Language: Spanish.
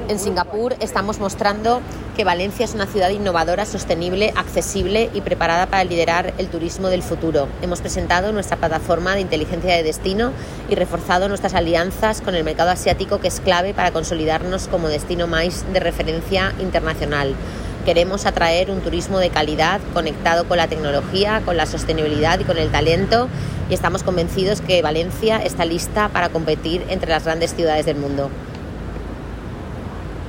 En Singapur estamos mostrando que Valencia es una ciudad innovadora, sostenible, accesible y preparada para liderar el turismo del futuro. Hemos presentado nuestra plataforma de inteligencia de destino y reforzado nuestras alianzas con el mercado asiático, que es clave para consolidarnos como destino más de referencia internacional. Queremos atraer un turismo de calidad, conectado con la tecnología, con la sostenibilidad y con el talento, y estamos convencidos que Valencia está lista para competir entre las grandes ciudades del mundo.